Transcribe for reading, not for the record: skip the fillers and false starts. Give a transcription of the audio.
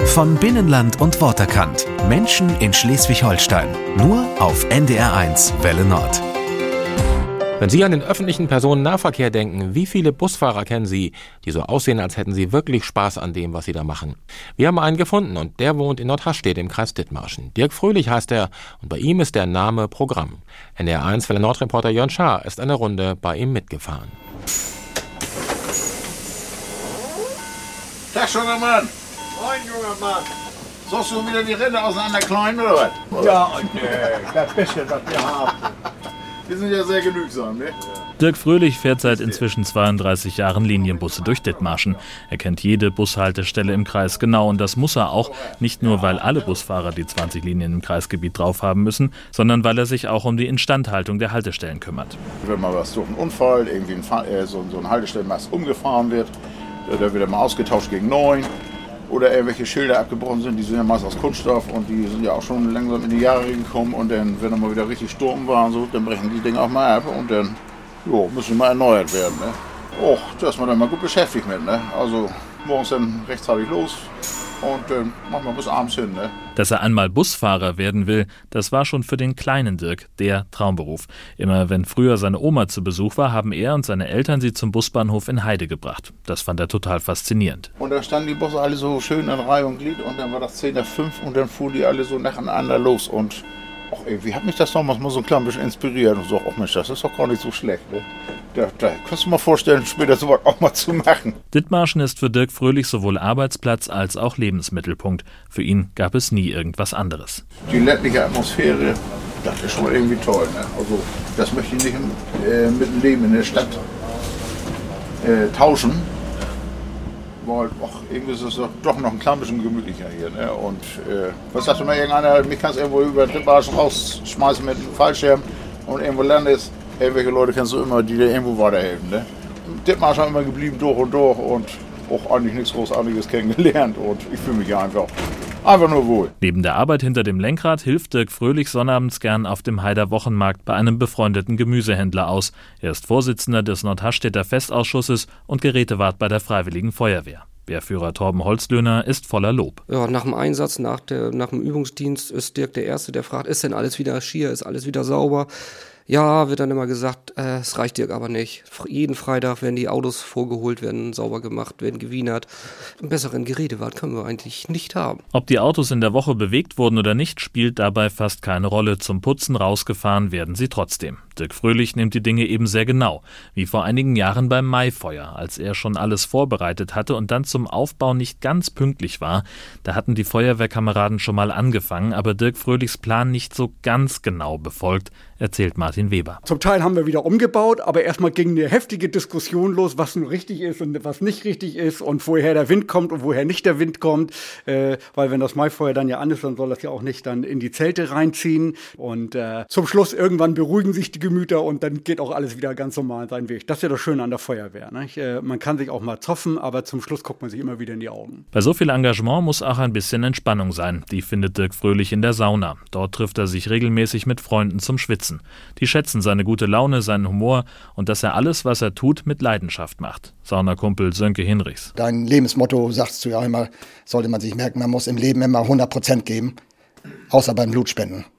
Von Binnenland und Worterkant. Menschen in Schleswig-Holstein. Nur auf NDR1 Welle Nord. Wenn Sie an den öffentlichen Personennahverkehr denken, wie viele Busfahrer kennen Sie, die so aussehen, als hätten sie wirklich Spaß an dem, was sie da machen? Wir haben einen gefunden und der wohnt in Nordhastedt im Kreis Dithmarschen. Dirk Fröhlich heißt er und bei ihm ist der Name Programm. NDR1 Welle Nord-Reporter Jörn Schaar ist eine Runde bei ihm mitgefahren. Tag schon, Mann. Moin, junger Mann. Sollst du wieder die Ränder auseinanderkleiden oder was? Ja, das bisschen, was wir haben. Wir sind ja sehr genügsam, ne? Dirk Fröhlich fährt seit inzwischen 32 Jahren Linienbusse durch Dithmarschen. Er kennt jede Bushaltestelle im Kreis genau und das muss er auch, nicht nur weil alle Busfahrer die 20 Linien im Kreisgebiet drauf haben müssen, sondern weil er sich auch um die Instandhaltung der Haltestellen kümmert. Wenn mal was durch einen Unfall, irgendwie so ein Haltestellenmast umgefahren wird, da wird er mal ausgetauscht gegen neuen. Oder irgendwelche Schilder abgebrochen sind, die sind ja meist aus Kunststoff und die sind ja auch schon langsam in die Jahre gekommen und dann, wenn er mal wieder richtig Sturm war und so, dann brechen die Dinge auch mal ab und dann müssen mal erneuert werden. Ne? Och, da ist man dann mal gut beschäftigt mit. Ne? Also morgens dann rechtzeitig los und dann machen wir bis abends hin. Ne? Dass er einmal Busfahrer werden will, das war schon für den kleinen Dirk der Traumberuf. Immer wenn früher seine Oma zu Besuch war, haben er und seine Eltern sie zum Busbahnhof in Heide gebracht. Das fand er total faszinierend. Und da standen die Busse alle so schön in Reihe und Glied und dann war das 10 nach 5 und dann fuhren die alle so nacheinander los und irgendwie hat mich das damals mal so ein klein bisschen inspiriert und so, Mensch, das ist doch gar nicht so schlecht. Ne? Da kannst du mal vorstellen, später sowas auch mal zu machen. Dithmarschen ist für Dirk Fröhlich sowohl Arbeitsplatz als auch Lebensmittelpunkt. Für ihn gab es nie irgendwas anderes. Die ländliche Atmosphäre, das ist schon irgendwie toll. Ne? Also das möchte ich nicht mit dem Leben in der Stadt tauschen. Weil irgendwie ist es doch noch ein klein bisschen gemütlicher hier. Ne? Und was sagt immer irgendeiner, mich kannst irgendwo über Dithmarschen rausschmeißen mit einem Fallschirm und irgendwo landest. Irgendwelche Leute kennst du immer, die dir irgendwo weiterhelfen. Ne? Dithmarschen immer geblieben durch und auch eigentlich nichts Großartiges kennengelernt und ich fühle mich hier einfach nur wohl. Neben der Arbeit hinter dem Lenkrad hilft Dirk Fröhlich sonnabends gern auf dem Heider Wochenmarkt bei einem befreundeten Gemüsehändler aus. Er ist Vorsitzender des Nordhastetter Festausschusses und Gerätewart bei der Freiwilligen Feuerwehr. Wehrführer Torben Holzlöhner ist voller Lob. Ja, nach dem Einsatz, nach dem Übungsdienst ist Dirk der Erste, der fragt, ist denn alles wieder schier, ist alles wieder sauber? Ja, wird dann immer gesagt, es reicht Dirk aber nicht. Jeden Freitag werden die Autos vorgeholt, werden sauber gemacht, werden gewienert. Einen besseren Gerätewart können wir eigentlich nicht haben. Ob die Autos in der Woche bewegt wurden oder nicht, spielt dabei fast keine Rolle. Zum Putzen rausgefahren werden sie trotzdem. Dirk Fröhlich nimmt die Dinge eben sehr genau, wie vor einigen Jahren beim Maifeuer, als er schon alles vorbereitet hatte und dann zum Aufbau nicht ganz pünktlich war. Da hatten die Feuerwehrkameraden schon mal angefangen, aber Dirk Fröhlichs Plan nicht so ganz genau befolgt, erzählt Martin Weber. Zum Teil haben wir wieder umgebaut, aber erstmal ging eine heftige Diskussion los, was nun richtig ist und was nicht richtig ist und woher der Wind kommt und woher nicht der Wind kommt, weil wenn das Maifeuer dann ja an ist, dann soll das ja auch nicht dann in die Zelte reinziehen und zum Schluss irgendwann beruhigen sich die Gemüter und dann geht auch alles wieder ganz normal seinen Weg. Das ist ja das Schöne an der Feuerwehr. Ne? Man kann sich auch mal zoffen, aber zum Schluss guckt man sich immer wieder in die Augen. Bei so viel Engagement muss auch ein bisschen Entspannung sein. Die findet Dirk Fröhlich in der Sauna. Dort trifft er sich regelmäßig mit Freunden zum Schwitzen. Die schätzen seine gute Laune, seinen Humor und dass er alles, was er tut, mit Leidenschaft macht. Saunakumpel Sönke Hinrichs. Dein Lebensmotto, sagst du ja immer, sollte man sich merken, man muss im Leben immer 100% geben, außer beim Blutspenden.